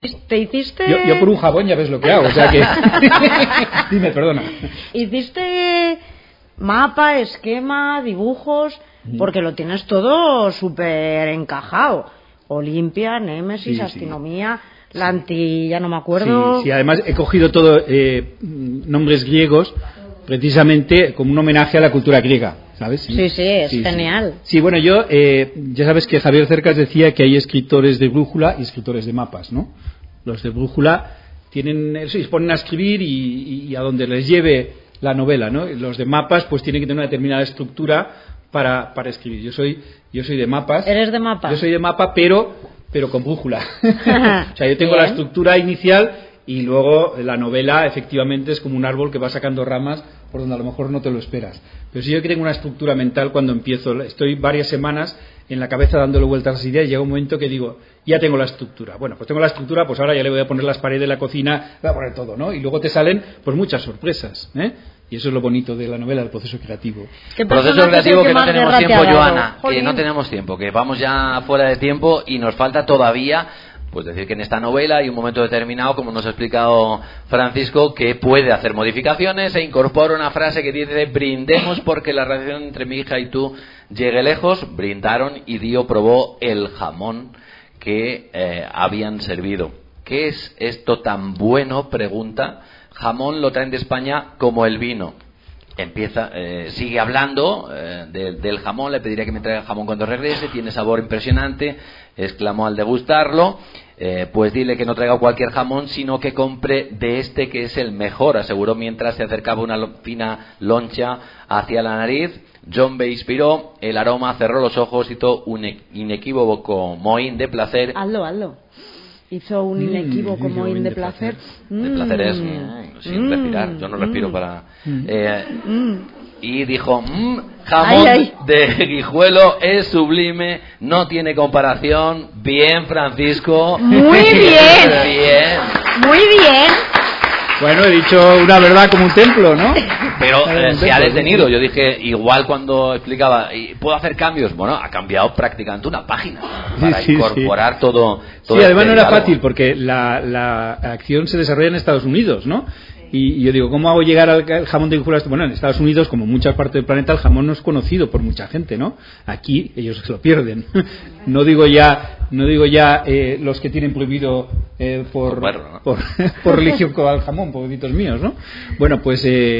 ¿Te hiciste...? Yo por un jabón ya ves lo que hago, o sea que... Dime, perdona. ¿Hiciste mapa, esquema, dibujos? Porque lo tienes todo súper encajado. Olimpia, Némesis, astronomía, la ya no me acuerdo... Sí, además he cogido todo nombres griegos precisamente como un homenaje a la cultura griega, ¿sabes? Sí, es genial. Sí, bueno, yo, ya sabes que Javier Cercas decía que hay escritores de brújula y escritores de mapas, ¿no? Los de brújula se ponen a escribir y a donde les lleve la novela, ¿no? Los de mapas pues tienen que tener una determinada estructura para escribir. Yo soy de mapas. ¿Eres de mapas? Yo soy de mapa, pero con brújula. O sea, yo tengo la estructura inicial y luego la novela efectivamente es como un árbol que va sacando ramas por donde a lo mejor no te lo esperas. Pero si yo tengo una estructura mental cuando empiezo, estoy varias semanas en la cabeza dándole vueltas a las ideas y llega un momento que digo, ya tengo la estructura. Bueno, pues tengo la estructura, pues ahora ya le voy a poner las paredes de la cocina, voy a poner todo, ¿no? Y luego te salen pues muchas sorpresas, ¿eh? Y eso es lo bonito de la novela, el proceso creativo. Proceso creativo que no tenemos tiempo, Joana, que no tenemos tiempo, que vamos ya fuera de tiempo y nos falta todavía... Pues decir que en esta novela hay un momento determinado, como nos ha explicado Francisco, que puede hacer modificaciones e incorpora una frase que dice: brindemos porque la relación entre mi hija y tú llegue lejos. Brindaron y Dio probó el jamón que habían servido. ¿Qué es esto tan bueno? Pregunta. Jamón lo traen de España como el vino. Sigue hablando del jamón. Le pediría que me traiga jamón cuando regrese, tiene sabor impresionante, exclamó al degustarlo. Pues dile que no traiga cualquier jamón, sino que compre de este que es el mejor, aseguró mientras se acercaba una fina loncha hacia la nariz. John B. inspiró el aroma, cerró los ojos, hizo un inequívoco mohín de placer. Hazlo. Hizo un inequívoco mohín de placer. De placer es sin respirar. Yo no respiro para... Y dijo: jamón de Guijuelo es sublime, no tiene comparación. Bien, Francisco. Muy bien. Muy bien. Bueno, he dicho una verdad como un templo, ¿no? Pero se ha detenido. Yo dije, igual cuando explicaba, ¿puedo hacer cambios? Bueno, ha cambiado prácticamente una página para incorporar todo. Sí, además no era fácil porque la acción se desarrolla en Estados Unidos, ¿no? Y yo digo, ¿cómo hago llegar al jamón de Guijuelo? Bueno, en Estados Unidos, como en muchas partes del planeta, el jamón no es conocido por mucha gente, ¿no? Aquí ellos se lo pierden. No digo ya los que tienen prohibido por religión al jamón, pobrecitos míos, ¿no? Bueno, pues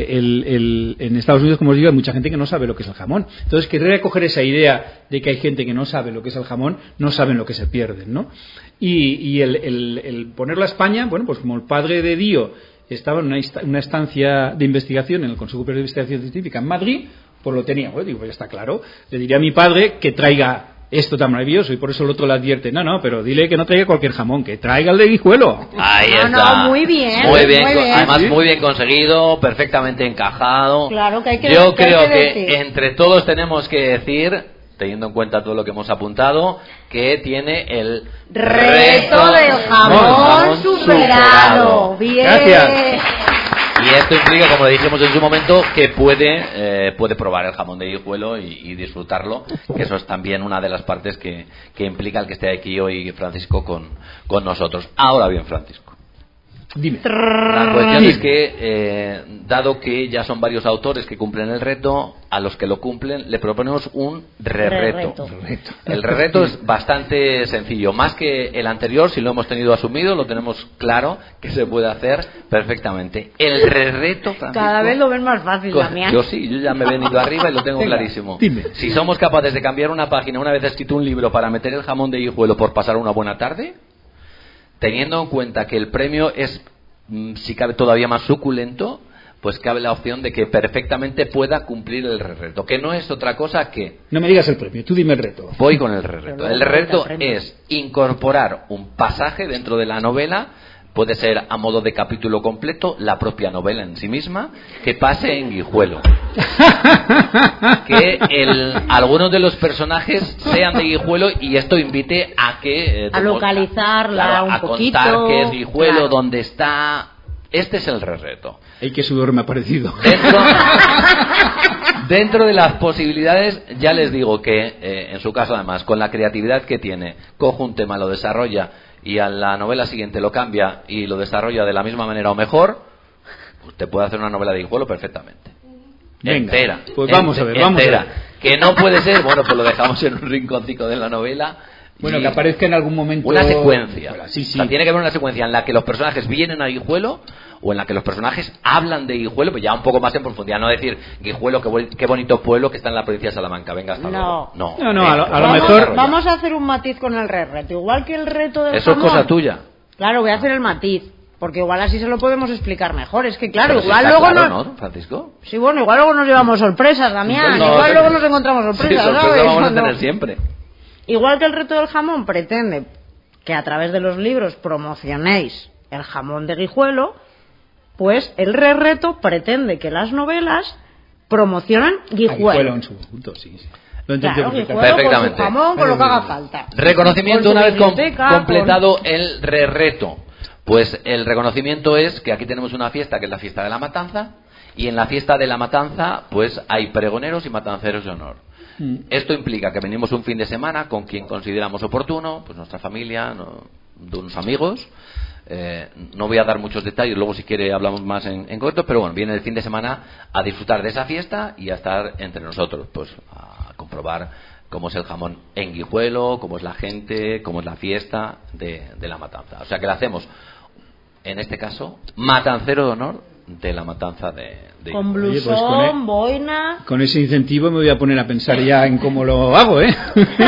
en Estados Unidos, como os digo, hay mucha gente que no sabe lo que es el jamón. Entonces, querer recoger esa idea de que hay gente que no sabe lo que es el jamón, no saben lo que se pierden, ¿no? Y el ponerlo a España, bueno, pues como el padre de Dio estaba en una estancia de investigación en el Consejo Superior de Investigación Científica en Madrid, pues lo tenía. Bueno, digo, pues ya está claro. Le diría a mi padre que traiga esto tan maravilloso, y por eso el otro le advierte: no, pero dile que no traiga cualquier jamón, que traiga el de Guijuelo. Ahí está. Muy bien. Además, muy bien conseguido, perfectamente encajado. Claro que hay que Yo creo que entre todos tenemos que decir, teniendo en cuenta todo lo que hemos apuntado, que tiene el reto del jamón superado. Bien. Gracias. Y esto implica, como le dijimos en su momento, que puede probar el jamón de Guijuelo y disfrutarlo, que eso es también una de las partes que implica el que esté aquí hoy Francisco con nosotros. Ahora bien, Francisco, dime. La cuestión es que, dado que ya son varios autores que cumplen el reto, a los que lo cumplen le proponemos un re-reto. El re-reto es bastante sencillo, más que el anterior. Si lo hemos tenido asumido, lo tenemos claro que se puede hacer perfectamente. El re-reto, Francisco, cada vez lo ven más fácil, Damián. Yo ya me he venido arriba y lo tengo clarísimo. Dime. Si somos capaces de cambiar una página una vez escrito un libro para meter el jamón de Guijuelo por pasar una buena tarde, teniendo en cuenta que el premio es, si cabe, todavía más suculento, pues cabe la opción de que perfectamente pueda cumplir el reto, que no es otra cosa que... No me digas el premio, tú dime el reto. Voy con el reto. El reto es incorporar un pasaje dentro de la novela, puede ser a modo de capítulo completo, la propia novela en sí misma, que pase en Guijuelo. Que algunos de los personajes sean de Guijuelo y esto invite a que... a localizarla un poquito. A contar qué es Guijuelo, dónde está... Este es el reto. ¡Ay, qué sudor me ha parecido! Dentro de las posibilidades, ya les digo que, en su caso además, con la creatividad que tiene, coge un tema, lo desarrolla y a la novela siguiente lo cambia y lo desarrolla de la misma manera o mejor, usted puede hacer una novela de Guijuelo perfectamente. Venga, entera. Pues vamos a ver. Que no puede ser, bueno, pues lo dejamos en un rinconcito de la novela. Bueno, que aparezca en algún momento una secuencia. Bueno, sí. O sea, tiene que haber una secuencia en la que los personajes vienen a Guijuelo o en la que los personajes hablan de Guijuelo, pues ya un poco más en profundidad, no decir Guijuelo, qué bonito pueblo que está en la provincia de Salamanca, venga, hasta luego. No, a lo mejor vamos a hacer un matiz con el reto, igual que el reto del Eso jamón. Es cosa tuya. Claro, voy a hacer el matiz, porque igual así se lo podemos explicar mejor. Es que claro, pero igual si luego claro, ¿no, Francisco? Sí, bueno, igual luego nos llevamos sorpresas, Damián. No, igual luego nos encontramos sorpresas, sí, sorpresas ¿sabes? vamos a tener siempre. Igual que el reto del jamón pretende que a través de los libros promocionéis el jamón de Guijuelo, pues el reto pretende que las novelas promocionan Guijuelo. Guijuelo en su conjunto, sí. Lo claro, perfectamente. Con su jamón, con lo que haga falta. Reconocimiento una vez completado el reto. Pues el reconocimiento es que aquí tenemos una fiesta que es la fiesta de la matanza, y en la fiesta de la matanza pues hay pregoneros y matanceros de honor. Esto implica que venimos un fin de semana con quien consideramos oportuno, pues nuestra familia, de unos amigos. No voy a dar muchos detalles, luego si quiere hablamos más en concreto, pero bueno, viene el fin de semana a disfrutar de esa fiesta y a estar entre nosotros, pues a comprobar cómo es el jamón en Guijuelo, cómo es la gente, cómo es la fiesta de la matanza. O sea que la hacemos, en este caso, matancero de honor de la matanza de con blusón, boina. Con ese incentivo me voy a poner a pensar ya en cómo lo hago, ¿eh?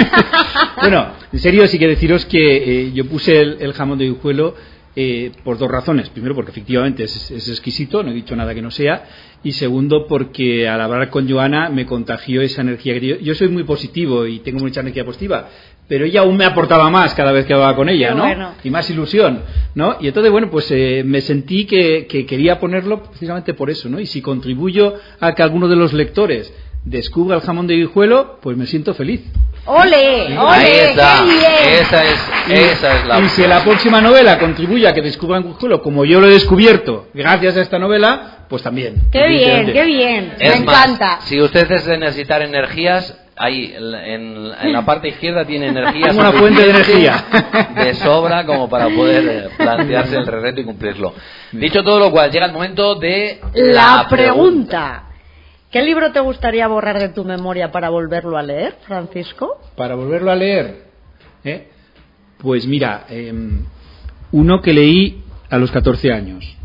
Bueno, en serio sí que deciros que yo puse el jamón de Guijuelo por dos razones. Primero, porque efectivamente es exquisito, no he dicho nada que no sea. Y segundo, porque al hablar con Joana me contagió esa energía. Yo soy muy positivo y tengo mucha energía positiva, pero ella aún me aportaba más cada vez que hablaba con ella, ¿no? Bueno. Y más ilusión, ¿no? Y entonces, bueno, pues me sentí que quería ponerlo precisamente por eso, ¿no? Y si contribuyo a que alguno de los lectores descubra el jamón de Guijuelo, pues me siento feliz. ¡Ole! ¡Ole! Ahí está. ¡Qué bien! Esa es la Y si la próxima novela contribuye a que descubran Guijuelo como yo lo he descubierto gracias a esta novela, pues también. ¡Qué bien! ¡Qué bien! Me encanta. Si usted es de necesitar energías, ahí en la parte izquierda tiene energías. Una fuente de energía. De sobra como para poder plantearse el reto y cumplirlo. Dicho todo lo cual, llega el momento de la pregunta. ¿Qué libro te gustaría borrar de tu memoria para volverlo a leer, Francisco? Para volverlo a leer, pues mira, uno que leí a los 14 años.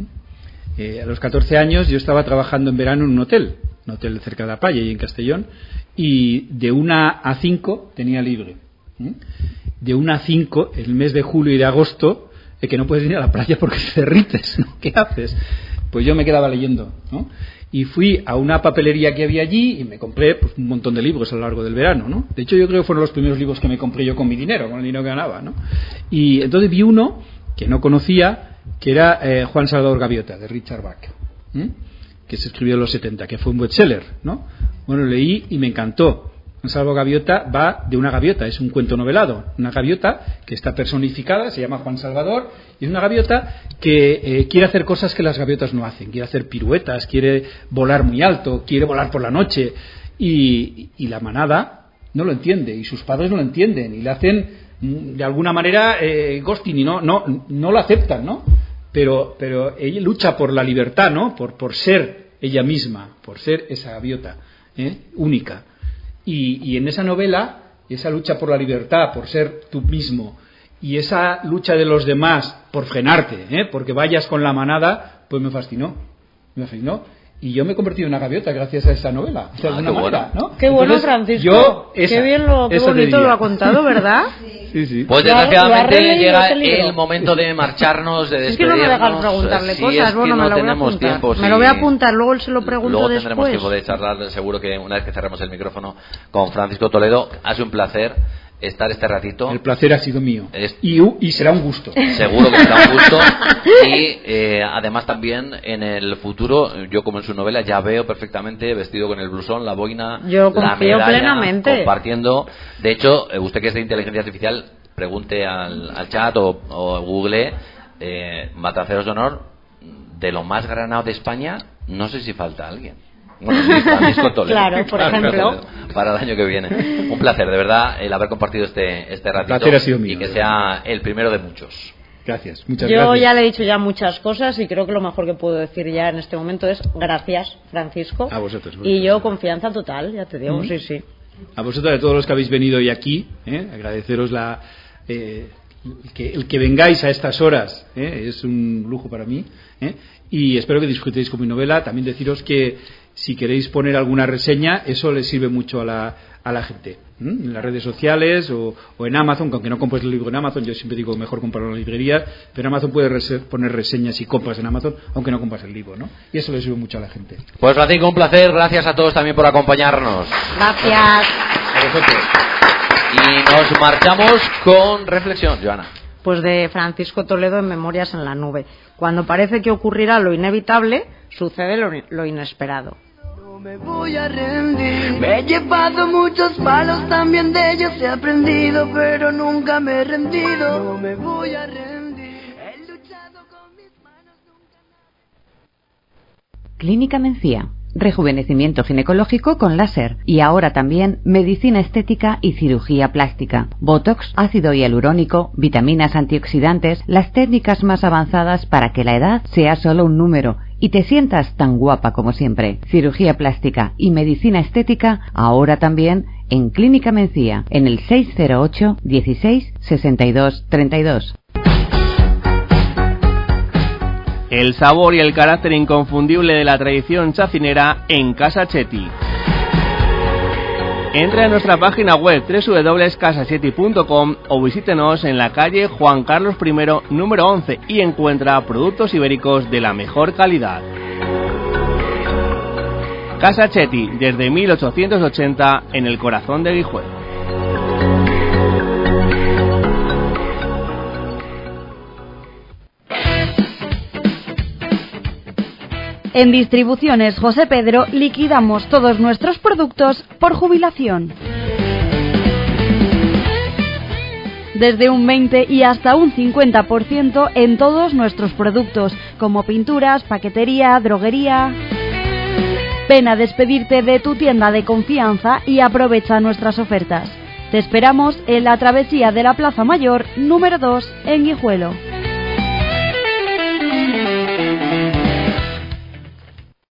A los 14 años yo estaba trabajando en verano en un hotel cerca de la playa y en Castellón, y de 1 a 5 tenía libre. De 1 a 5, el mes de julio y de agosto, que no puedes ir a la playa porque te derrites, ¿no? ¿Qué haces? Pues yo me quedaba leyendo, ¿no? Y fui a una papelería que había allí y me compré pues, un montón de libros a lo largo del verano, ¿no? De hecho, yo creo que fueron los primeros libros que me compré yo con mi dinero, con el dinero que ganaba, ¿no? Y entonces vi uno que no conocía, que era Juan Salvador Gaviota, de Richard Bach, que se escribió en los 70, que fue un bestseller, ¿no? Bueno, leí y me encantó. Juan Salvador Gaviota va de una gaviota, es un cuento novelado, una gaviota que está personificada, se llama Juan Salvador, y es una gaviota que quiere hacer cosas que las gaviotas no hacen, quiere hacer piruetas, quiere volar muy alto, quiere volar por la noche, y la manada no lo entiende, y sus padres no lo entienden, y le hacen de alguna manera ghosting, y no lo aceptan, ¿no? Pero ella lucha por la libertad, ¿no? Por ser ella misma, por ser esa gaviota única. Y en esa novela, esa lucha por la libertad, por ser tú mismo, y esa lucha de los demás por frenarte, porque vayas con la manada, pues me fascinó. Y yo me he convertido en una gaviota gracias a esa novela. De alguna manera, ¿no? Qué bueno, Francisco. Qué bonito lo ha contado, ¿verdad? Sí. Pues desgraciadamente llega el momento de marcharnos, de despedirnos. Es que no me dejan preguntarle cosas. Bueno, me lo voy a apuntar. Tiempo, me lo voy a apuntar, luego se lo pregunto luego después. Luego tendremos tiempo de charlar, seguro que una vez que cerremos el micrófono con Francisco Toledo. Ha sido un placer estar este ratito. El placer ha sido mío. Y será un gusto. Seguro que será un gusto. Y además también en el futuro, yo como en su novela ya veo perfectamente vestido con el blusón, la boina, yo confío la medalla, plenamente. Compartiendo. De hecho, usted que es de inteligencia artificial, pregunte al chat o google Matanceros de Honor, de lo más granado de España, no sé si falta alguien. Bueno, sí, Francisco Toledo. Claro, por ejemplo. Para el año que viene. Un placer, de verdad, el haber compartido este ratito. El placer ha sido mío, y que sea el primero de muchos. Gracias, muchas gracias. Yo ya le he dicho ya muchas cosas y creo que lo mejor que puedo decir ya en este momento es gracias, Francisco. A vosotros. Y yo confianza total, ya te digo, sí. A vosotros, a todos los que habéis venido hoy aquí, agradeceros el que vengáis a estas horas, es un lujo para mí, y espero que disfrutéis con mi novela. También deciros que si queréis poner alguna reseña, eso les sirve mucho a la gente, en las redes sociales o en Amazon, aunque no compres el libro en Amazon. Yo siempre digo mejor comprarlo en la librería, pero en Amazon puedes poner reseñas y compras en Amazon, aunque no compras el libro, ¿no? Y eso le sirve mucho a la gente. Pues Francisco, un placer, gracias a todos también por acompañarnos. Gracias. A vosotros. Y nos marchamos con reflexión, Joana. Pues de Francisco Toledo en Memorias en la Nube. Cuando parece que ocurrirá lo inevitable, sucede lo inesperado. No me voy a rendir. Me he llevado muchos palos, también de ellos he aprendido, pero nunca me he rendido. No me voy a rendir. He luchado con mis manos, nunca. Clínica Mencía. Rejuvenecimiento ginecológico con láser y ahora también medicina estética y cirugía plástica. Botox, ácido hialurónico, vitaminas antioxidantes, las técnicas más avanzadas para que la edad sea solo un número y te sientas tan guapa como siempre. Cirugía plástica y medicina estética ahora también en Clínica Mencía, en el 608 16 62 32. El sabor y el carácter inconfundible de la tradición chacinera en Casa Chetti. Entra en nuestra página web www.casachetti.com o visítenos en la calle Juan Carlos I, número 11 y encuentra productos ibéricos de la mejor calidad. Casa Chetti, desde 1880 en el corazón de Guijuelo. En Distribuciones José Pedro liquidamos todos nuestros productos por jubilación. Desde un 20 y hasta un 50% en todos nuestros productos, como pinturas, paquetería, droguería. Ven a despedirte de tu tienda de confianza y aprovecha nuestras ofertas. Te esperamos en la travesía de la Plaza Mayor, número 2, en Guijuelo.